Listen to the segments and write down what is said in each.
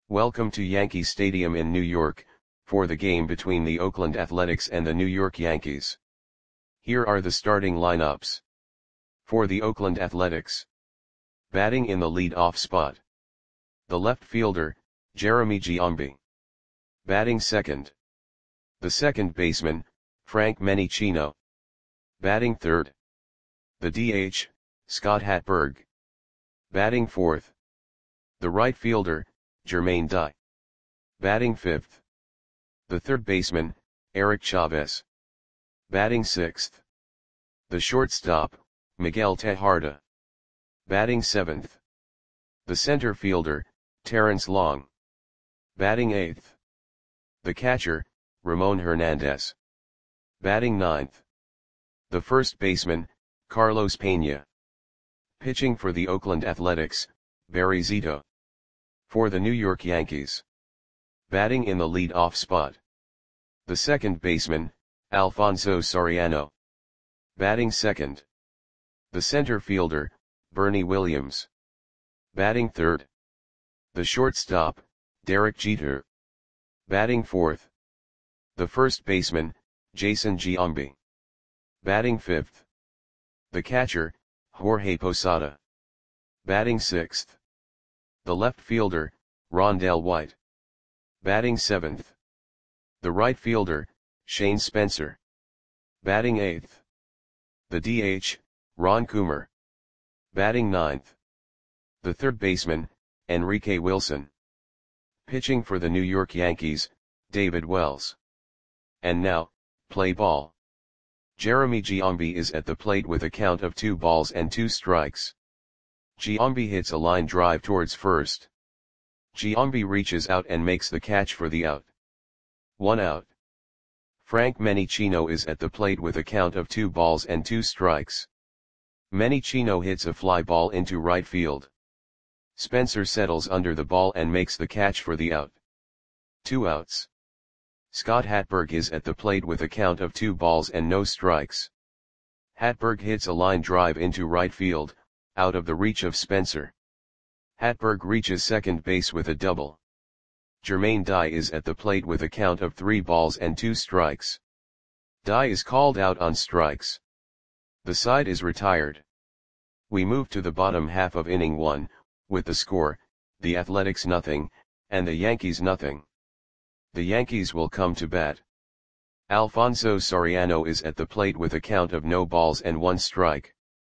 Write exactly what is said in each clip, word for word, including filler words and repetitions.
Welcome to Yankee Stadium in New York, for the game between the Oakland Athletics and the New York Yankees. Here are the starting lineups. For the Oakland Athletics. Batting in the lead-off spot. The left fielder, Jeremy Giambi. Batting second. The second baseman, Frank Menechino. Batting third. The D H, Scott Hatteberg. Batting fourth. The right fielder, Jermaine Dye. Batting fifth. The third baseman, Eric Chavez. Batting sixth. The shortstop, Miguel Tejada. Batting seventh. The center fielder, Terrence Long. Batting eighth. The catcher, Ramon Hernandez. Batting ninth. The first baseman, Carlos Pena. Pitching for the Oakland Athletics, Barry Zito. For the New York Yankees. Batting in the lead-off spot. The second baseman, Alfonso Soriano. Batting second. The center fielder, Bernie Williams. Batting third. The shortstop, Derek Jeter. Batting fourth. The first baseman, Jason Giambi. Batting fifth. The catcher, Jorge Posada. Batting sixth. The left fielder, Rondell White. Batting seventh. The right fielder, Shane Spencer. Batting eighth. The D H, Ron Coomer. Batting ninth. The third baseman, Enrique Wilson. Pitching for the New York Yankees, David Wells. And now, play ball. Jeremy Giambi is at the plate with a count of two balls and two strikes. Giambi hits a line drive towards first. Giambi reaches out and makes the catch for the out. One out. Frank Menechino is at the plate with a count of two balls and two strikes. Menechino hits a fly ball into right field. Spencer settles under the ball and makes the catch for the out. Two outs. Scott Hatteberg is at the plate with a count of two balls and no strikes. Hatteberg hits a line drive into right field, out of the reach of Spencer. Hatteberg reaches second base with a double. Jermaine Dye is at the plate with a count of three balls and two strikes. Dye is called out on strikes. The side is retired. We move to the bottom half of inning one, with the score, the Athletics nothing, and the Yankees nothing. The Yankees will come to bat. Alfonso Soriano is at the plate with a count of no balls and one strike.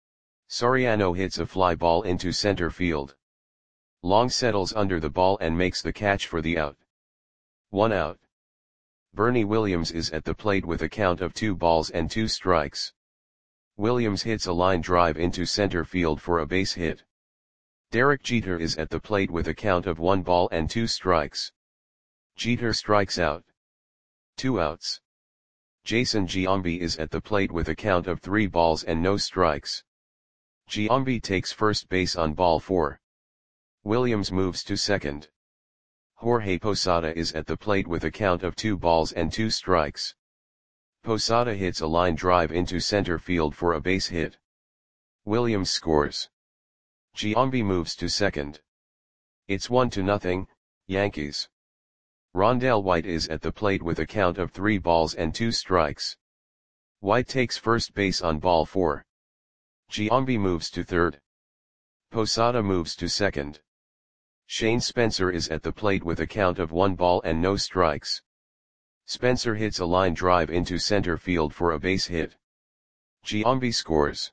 Soriano hits a fly ball into center field. Long settles under the ball and makes the catch for the out. One out. Bernie Williams is at the plate with a count of two balls and two strikes. Williams hits a line drive into center field for a base hit. Derek Jeter is at the plate with a count of one ball and two strikes. Jeter strikes out. Two outs. Jason Giambi is at the plate with a count of three balls and no strikes. Giambi takes first base on ball four. Williams moves to second. Jorge Posada is at the plate with a count of two balls and two strikes. Posada hits a line drive into center field for a base hit. Williams scores. Giambi moves to second. It's one to nothing, Yankees. Rondell White is at the plate with a count of three balls and two strikes. White takes first base on ball four. Giambi moves to third. Posada moves to second. Shane Spencer is at the plate with a count of one ball and no strikes. Spencer hits a line drive into center field for a base hit. Giambi scores.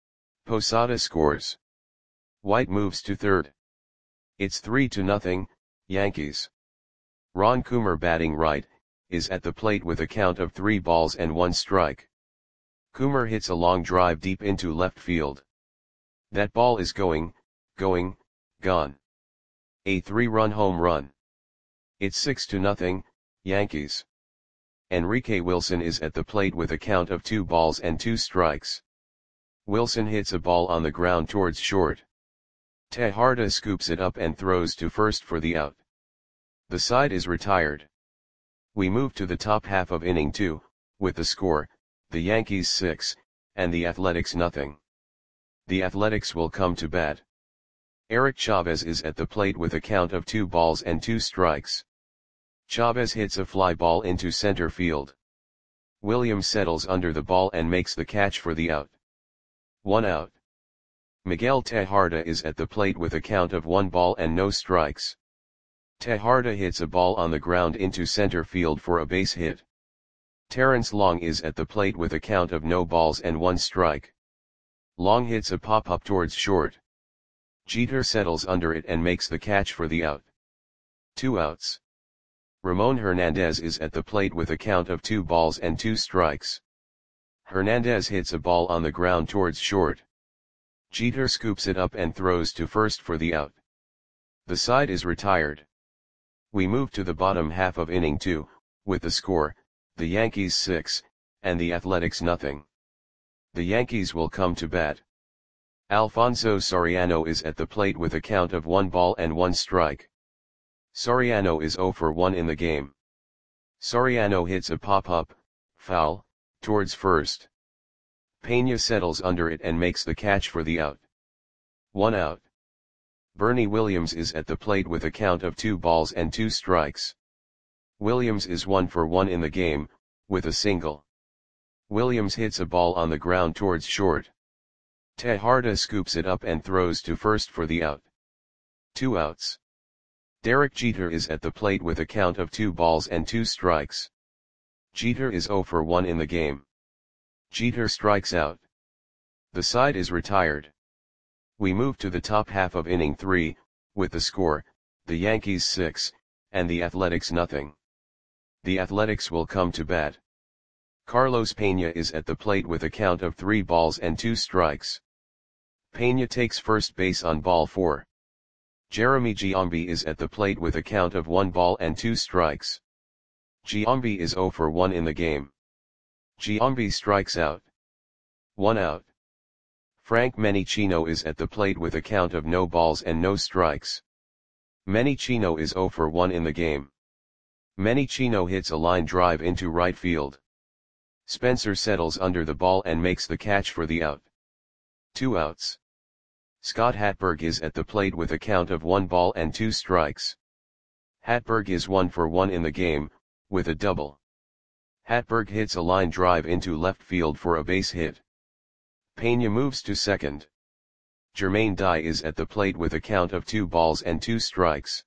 Posada scores. White moves to third. It's three to nothing, Yankees. Ron Coomer, batting right, is at the plate with a count of three balls and one strike. Coomer hits a long drive deep into left field. That ball is going, going, gone. A three-run home run. It's six to nothing, Yankees. Enrique Wilson is at the plate with a count of two balls and two strikes. Wilson hits a ball on the ground towards short. Tejada scoops it up and throws to first for the out. The side is retired. We move to the top half of inning two, with the score, the Yankees six, and the Athletics nothing. The Athletics will come to bat. Eric Chavez is at the plate with a count of two balls and two strikes. Chavez hits a fly ball into center field. Williams settles under the ball and makes the catch for the out. One out. Miguel Tejada is at the plate with a count of one ball and no strikes. Tejada hits a ball on the ground into center field for a base hit. Terrence Long is at the plate with a count of no balls and one strike. Long hits a pop-up towards short. Jeter settles under it and makes the catch for the out. Two outs. Ramon Hernandez is at the plate with a count of two balls and two strikes. Hernandez hits a ball on the ground towards short. Jeter scoops it up and throws to first for the out. The side is retired. We move to the bottom half of inning two, with the score, the Yankees six, and the Athletics nothing. The Yankees will come to bat. Alfonso Soriano is at the plate with a count of one ball and one strike. Soriano is zero for one in the game. Soriano hits a pop-up, foul, towards first. Pena settles under it and makes the catch for the out. One out. Bernie Williams is at the plate with a count of two balls and two strikes. Williams is one for one in the game, with a single. Williams hits a ball on the ground towards short. Tejada scoops it up and throws to first for the out. Two outs. Derek Jeter is at the plate with a count of two balls and two strikes. Jeter is zero for one in the game. Jeter strikes out. The side is retired. We move to the top half of inning three, with the score, the Yankees six, and the Athletics nothing. The Athletics will come to bat. Carlos Pena is at the plate with a count of three balls and two strikes. Pena takes first base on ball four. Jeremy Giambi is at the plate with a count of one ball and two strikes. Giambi is zero for one in the game. Giambi strikes out. One out. Frank Menichino is at the plate with a count of no balls and no strikes. Menichino is zero for one in the game. Menichino hits a line drive into right field. Spencer settles under the ball and makes the catch for the out. Two outs. Scott Hatberg is at the plate with a count of one ball and two strikes. Hatberg is one for one in the game, with a double. Hatberg hits a line drive into left field for a base hit. Pena moves to second. Jermaine Dye is at the plate with a count of two balls and two strikes.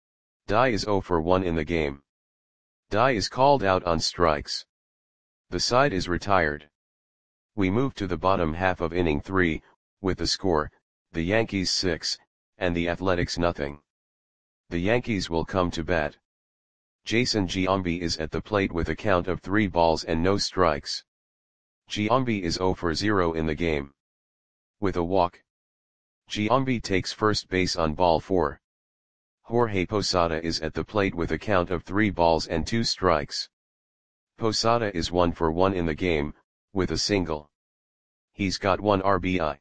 Dye is zero for one in the game. Dye is called out on strikes. The side is retired. We move to the bottom half of inning three, with the score, the Yankees six, and the Athletics nothing. The Yankees will come to bat. Jason Giambi is at the plate with a count of three balls and no strikes. Giambi is zero for zero in the game. With a walk. Giambi takes first base on ball four. Jorge Posada is at the plate with a count of three balls and two strikes. Posada is one for one in the game, with a single. He's got one R B I.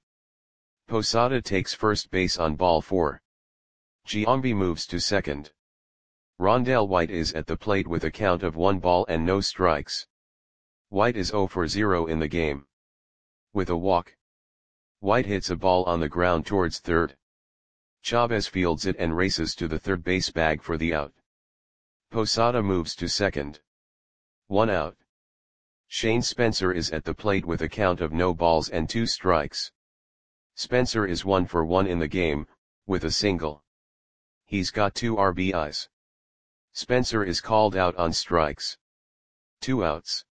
Posada takes first base on ball four. Giambi moves to second. Rondell White is at the plate with a count of one ball and no strikes. White is zero for zero in the game. With a walk. White hits a ball on the ground towards third. Chavez fields it and races to the third base bag for the out. Posada moves to second. One out. Shane Spencer is at the plate with a count of no balls and two strikes. Spencer is one for one in the game, with a single. He's got two R B Is. Spencer is called out on strikes. Two outs.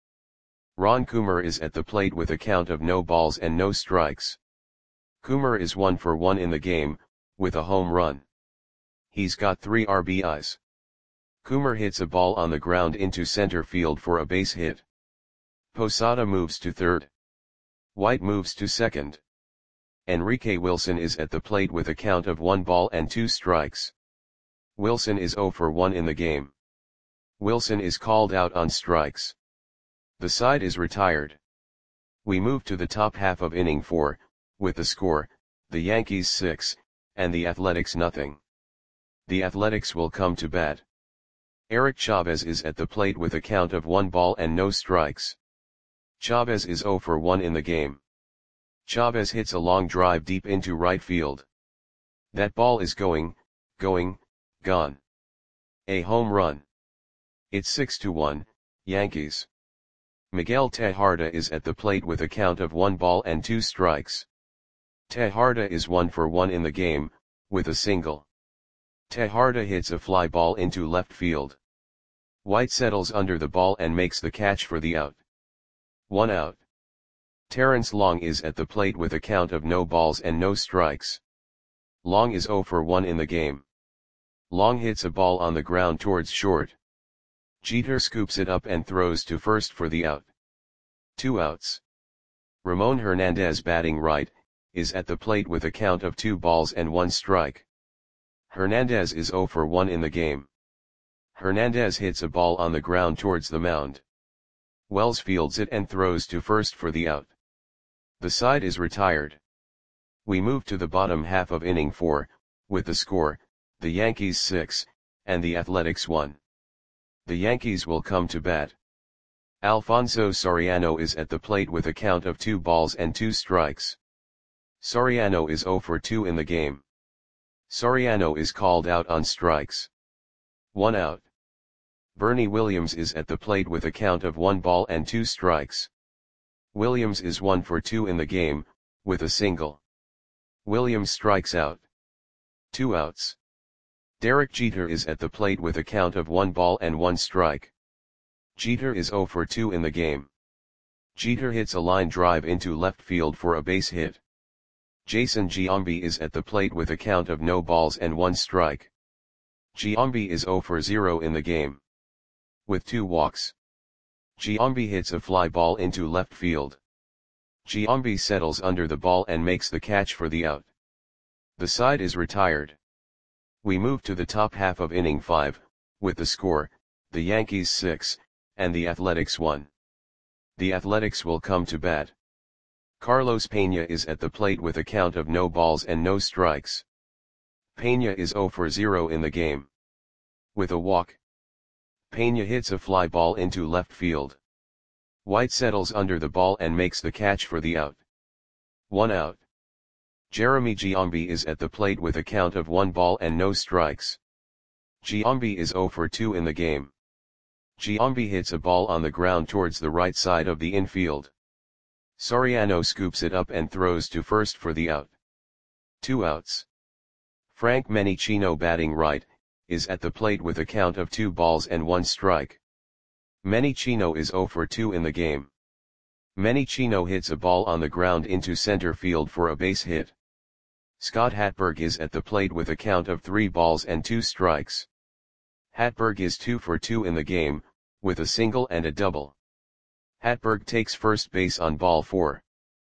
Ron Coomer is at the plate with a count of no balls and no strikes. Coomer is one for one in the game, with a home run. He's got three R B Is. Coomer hits a ball on the ground into center field for a base hit. Posada moves to third. White moves to second. Enrique Wilson is at the plate with a count of one ball and two strikes. Wilson is zero for one in the game. Wilson is called out on strikes. The side is retired. We move to the top half of inning four, with the score, the Yankees six, and the Athletics nothing. The Athletics will come to bat. Eric Chavez is at the plate with a count of one ball and no strikes. Chavez is zero for one in the game. Chavez hits a long drive deep into right field. That ball is going, going, gone. A home run. It's six to one, Yankees. Miguel Tejada is at the plate with a count of one ball and two strikes. Tejada is one for one in the game, with a single. Tejada hits a fly ball into left field. White settles under the ball and makes the catch for the out. One out. Terrence Long is at the plate with a count of no balls and no strikes. Long is zero for one in the game. Long hits a ball on the ground towards short. Jeter scoops it up and throws to first for the out. Two outs. Ramon Hernandez, batting right, is at the plate with a count of two balls and one strike. Hernandez is zero for one in the game. Hernandez hits a ball on the ground towards the mound. Wells fields it and throws to first for the out. The side is retired. We move to the bottom half of inning four, with the score, the Yankees six, and the Athletics one. The Yankees will come to bat. Alfonso Soriano is at the plate with a count of two balls and two strikes. Soriano is zero for two in the game. Soriano is called out on strikes. One out. Bernie Williams is at the plate with a count of one ball and two strikes. Williams is one for two in the game, with a single. Williams strikes out. Two outs. Derek Jeter is at the plate with a count of one ball and one strike. Jeter is zero for two in the game. Jeter hits a line drive into left field for a base hit. Jason Giambi is at the plate with a count of no balls and one strike. Giambi is zero for zero in the game. With two walks. Giambi hits a fly ball into left field. Giambi settles under the ball and makes the catch for the out. The side is retired. We move to the top half of inning five, with the score, the Yankees six, and the Athletics one. The Athletics will come to bat. Carlos Pena is at the plate with a count of no balls and no strikes. Pena is zero for zero in the game. With a walk. Pena hits a fly ball into left field. White settles under the ball and makes the catch for the out. One out. Jeremy Giambi is at the plate with a count of one ball and no strikes. Giambi is zero for two in the game. Giambi hits a ball on the ground towards the right side of the infield. Soriano scoops it up and throws to first for the out. Two outs. Frank Menicino, batting right, is at the plate with a count of two balls and one strike. Menicino is zero for two in the game. Menicino hits a ball on the ground into center field for a base hit. Scott Hatberg is at the plate with a count of three balls and two strikes. Hatberg is two for two in the game, with a single and a double. Hatberg takes first base on ball four.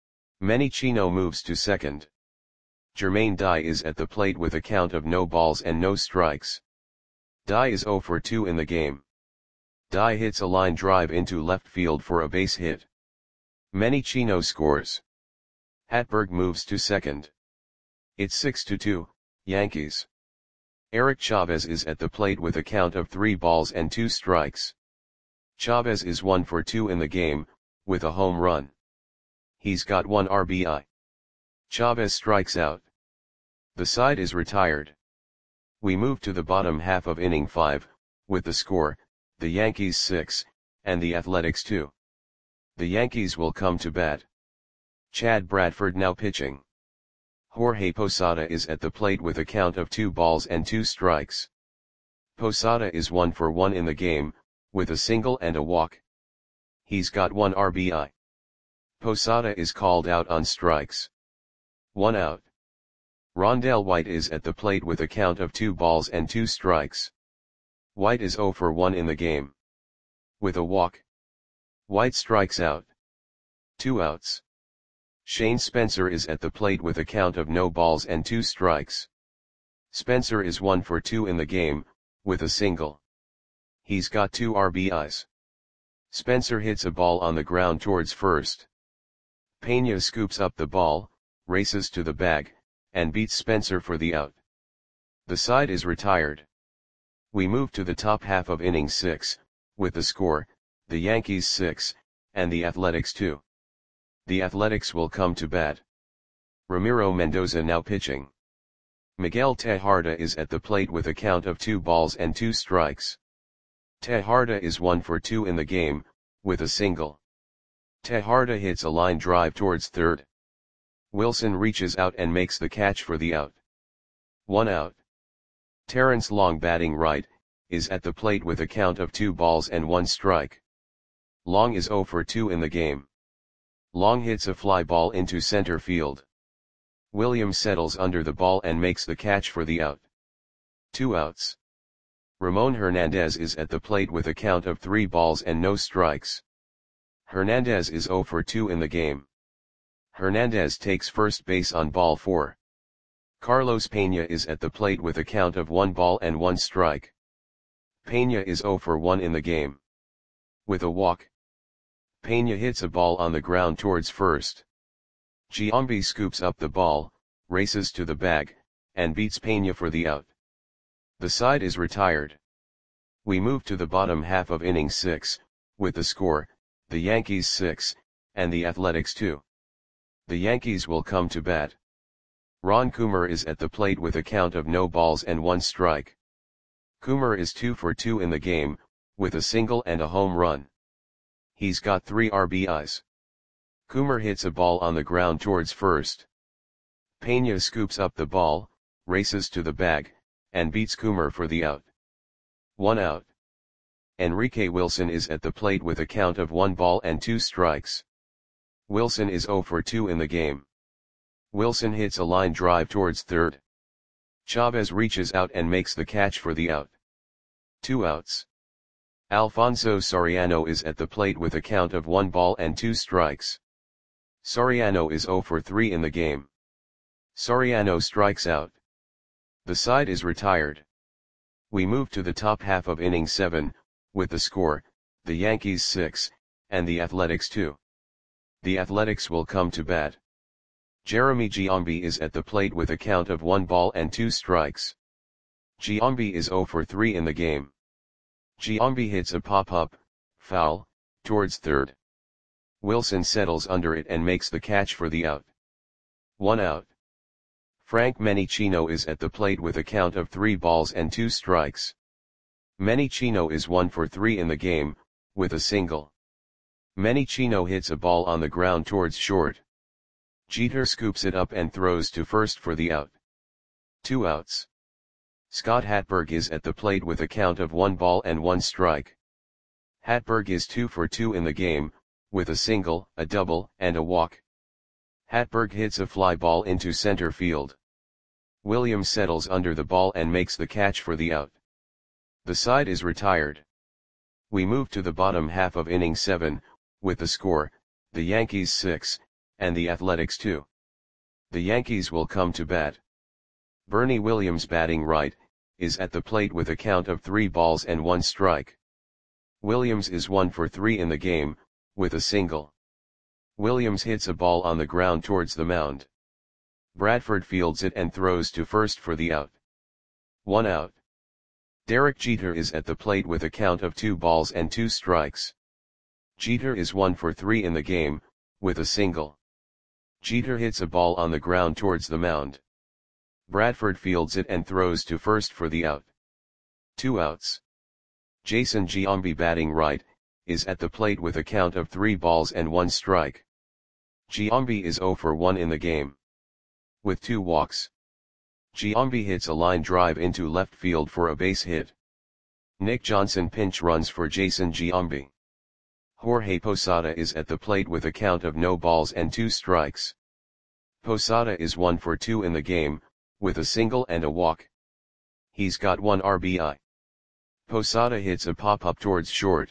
Menicino moves to second. Jermaine Dye is at the plate with a count of no balls and no strikes. Dye is zero for two in the game. Dye hits a line drive into left field for a base hit. Menicino scores. Hatberg moves to second. It's six to two, Yankees. Eric Chavez is at the plate with a count of three balls and two strikes. Chavez is one for two in the game, with a home run. He's got one R B I. Chavez strikes out. The side is retired. We move to the bottom half of inning five, with the score, the Yankees six, and the Athletics two. The Yankees will come to bat. Chad Bradford now pitching. Jorge Posada is at the plate with a count of two balls and two strikes. Posada is one for one in the game, with a single and a walk. He's got one R B I. Posada is called out on strikes. One out. Rondell White is at the plate with a count of two balls and two strikes. White is zero for one in the game. With a walk. White strikes out. Two outs. Shane Spencer is at the plate with a count of no balls and two strikes. Spencer is one for two in the game, with a single. He's got two R B Is. Spencer hits a ball on the ground towards first. Pena scoops up the ball, races to the bag, and beats Spencer for the out. The side is retired. We move to the top half of inning six, with the score, the Yankees six, and the Athletics two. The Athletics will come to bat. Ramiro Mendoza now pitching. Miguel Tejada is at the plate with a count of two balls and two strikes. Tejada is one for two in the game, with a single. Tejada hits a line drive towards third. Wilson reaches out and makes the catch for the out. One out. Terrence Long, batting right, is at the plate with a count of two balls and one strike. Long is zero for two in the game. Long hits a fly ball into center field. Williams settles under the ball and makes the catch for the out. Two outs. Ramon Hernandez is at the plate with a count of three balls and no strikes. Hernandez is zero for two in the game. Hernandez takes first base on ball four. Carlos Peña is at the plate with a count of one ball and one strike. Peña is zero for one in the game. With a walk, Peña hits a ball on the ground towards first. Giambi scoops up the ball, races to the bag, and beats Peña for the out. The side is retired. We move to the bottom half of inning six, with the score, the Yankees six, and the Athletics two. The Yankees will come to bat. Ron Coomer is at the plate with a count of no balls and one strike. Coomer is two for two in the game, with a single and a home run. He's got three R B Is. Coomer hits a ball on the ground towards first. Peña scoops up the ball, races to the bag, and beats Coomer for the out. One out. Enrique Wilson is at the plate with a count of one ball and two strikes. Wilson is zero for two in the game. Wilson hits a line drive towards third. Chavez reaches out and makes the catch for the out. Two outs. Alfonso Soriano is at the plate with a count of one ball and two strikes. Soriano is zero for three in the game. Soriano strikes out. The side is retired. We move to the top half of inning seven, with the score, the Yankees six, and the Athletics two. The Athletics will come to bat. Jeremy Giambi is at the plate with a count of one ball and two strikes. Giambi is zero for three in the game. Giambi hits a pop-up, foul, towards third. Wilson settles under it and makes the catch for the out. One out. Frank Menichino is at the plate with a count of three balls and two strikes. Menichino is one for three in the game, with a single. Menichino hits a ball on the ground towards short. Jeter scoops it up and throws to first for the out. Two outs. Scott Hatberg is at the plate with a count of one ball and one strike. Hatberg is two for two in the game, with a single, a double, and a walk. Hatberg hits a fly ball into center field. Williams settles under the ball and makes the catch for the out. The side is retired. We move to the bottom half of inning seven, with the score, the Yankees six, and the Athletics two. The Yankees will come to bat. Bernie Williams, batting right, is at the plate with a count of three balls and one strike. Williams is one for three in the game, with a single. Williams hits a ball on the ground towards the mound. Bradford fields it and throws to first for the out. One out. Derek Jeter is at the plate with a count of two balls and two strikes. Jeter is one for three in the game, with a single. Jeter hits a ball on the ground towards the mound. Bradford fields it and throws to first for the out. Two outs. Jason Giambi, batting right, is at the plate with a count of three balls and one strike. Giambi is zero for one in the game. With two walks. Giambi hits a line drive into left field for a base hit. Nick Johnson pinch runs for Jason Giambi. Jorge Posada is at the plate with a count of no balls and two strikes. Posada is one for two in the game, with a single and a walk. He's got one R B I. Posada hits a pop-up towards short.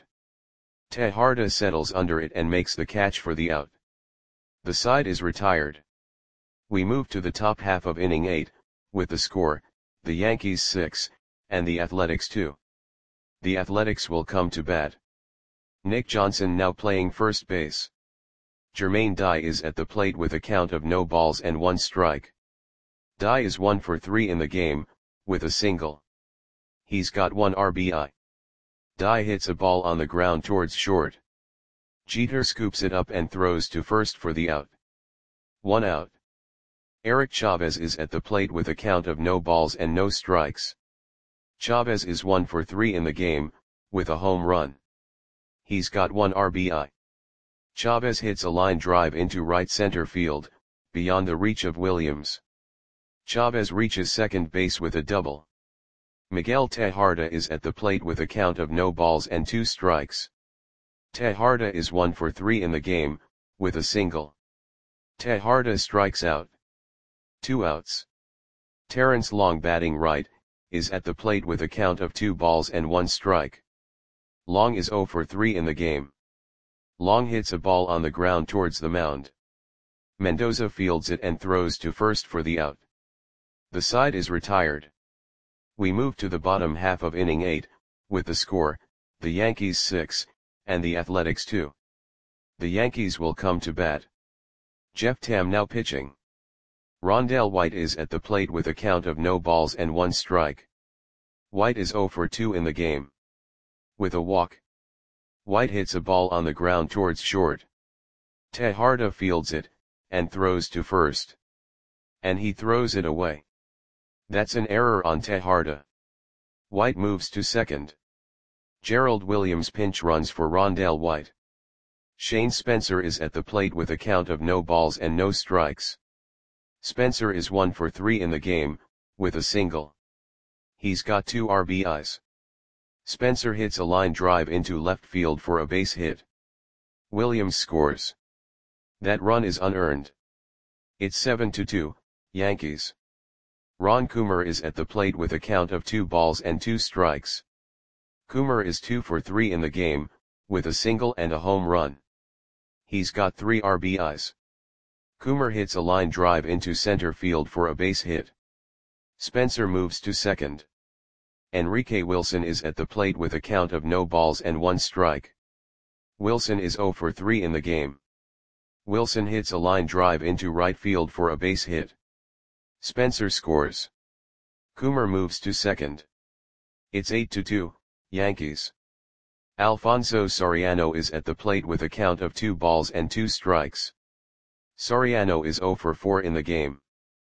Tejada settles under it and makes the catch for the out. The side is retired. We move to the top half of inning eight, with the score, the Yankees six, and the Athletics two. The Athletics will come to bat. Nick Johnson now playing first base. Jermaine Dye is at the plate with a count of no balls and one strike. Dye is one for three in the game, with a single. He's got one R B I. Dye hits a ball on the ground towards short. Jeter scoops it up and throws to first for the out. One out. Eric Chavez is at the plate with a count of no balls and no strikes. Chavez is one for three in the game, with a home run. He's got one R B I. Chavez hits a line drive into right center field, beyond the reach of Williams. Chavez reaches second base with a double. Miguel Tejada is at the plate with a count of no balls and two strikes. Tejada is one for three in the game, with a single. Tejada strikes out. Two outs. Terrence Long, batting right, is at the plate with a count of two balls and one strike. Long is zero for three in the game. Long hits a ball on the ground towards the mound. Mendoza fields it and throws to first for the out. The side is retired. We move to the bottom half of inning eight, with the score, the Yankees six, and the Athletics two. The Yankees will come to bat. Jeff Tam now pitching. Rondell White is at the plate with a count of no balls and one strike. White is zero for two in the game. With a walk. White hits a ball on the ground towards short. Tejada fields it, and throws to first. And he throws it away. That's an error on Tejada. White moves to second. Gerald Williams pinch runs for Rondell White. Shane Spencer is at the plate with a count of no balls and no strikes. Spencer is one for three in the game, with a single. He's got two R B Is. Spencer hits a line drive into left field for a base hit. Williams scores. That run is unearned. It's seven to two, Yankees. Ron Coomer is at the plate with a count of two balls and two strikes. Coomer is two for three in the game, with a single and a home run. He's got three R B Is. Coomer hits a line drive into center field for a base hit. Spencer moves to second. Enrique Wilson is at the plate with a count of no balls and one strike. Wilson is zero for three in the game. Wilson hits a line drive into right field for a base hit. Spencer scores. Coomer moves to second. It's eight to two, Yankees. Alfonso Soriano is at the plate with a count of two balls and two strikes. Soriano is zero for four in the game.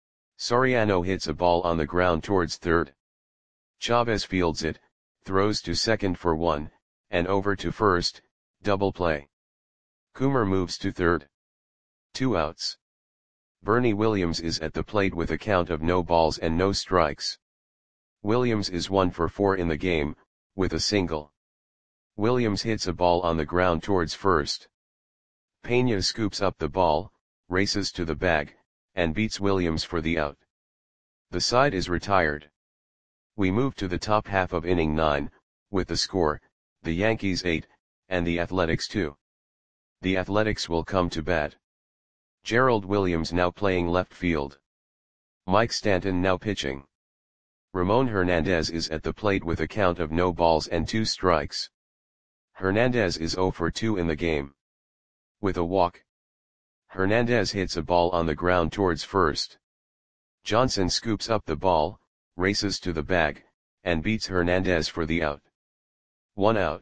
Soriano hits a ball on the ground towards third. Chavez fields it, throws to second for one, and over to first, double play. Coomer moves to third. Two outs. Bernie Williams is at the plate with a count of no balls and no strikes. Williams is one for four in the game, with a single. Williams hits a ball on the ground towards first. Pena scoops up the ball, races to the bag, and beats Williams for the out. The side is retired. We move to the top half of inning nine, with the score, the Yankees eight, and the Athletics two. The Athletics will come to bat. Gerald Williams now playing left field. Mike Stanton now pitching. Ramon Hernandez is at the plate with a count of no balls and two strikes. Hernandez is zero for two in the game. With a walk. Hernandez hits a ball on the ground towards first. Johnson scoops up the ball, races to the bag, and beats Hernandez for the out. One out.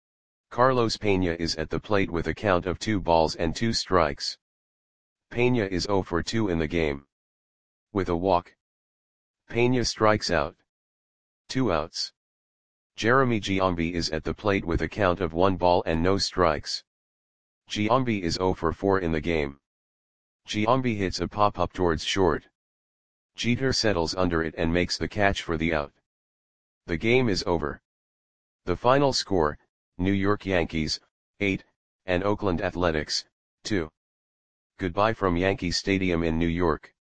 Carlos Pena is at the plate with a count of two balls and two strikes. Pena is zero for two in the game. With a walk. Pena strikes out. Two outs. Jeremy Giambi is at the plate with a count of one ball and no strikes. Giambi is zero for four in the game. Giambi hits a pop-up towards short. Jeter settles under it and makes the catch for the out. The game is over. The final score, New York Yankees, eight, and Oakland Athletics, two. Goodbye from Yankee Stadium in New York.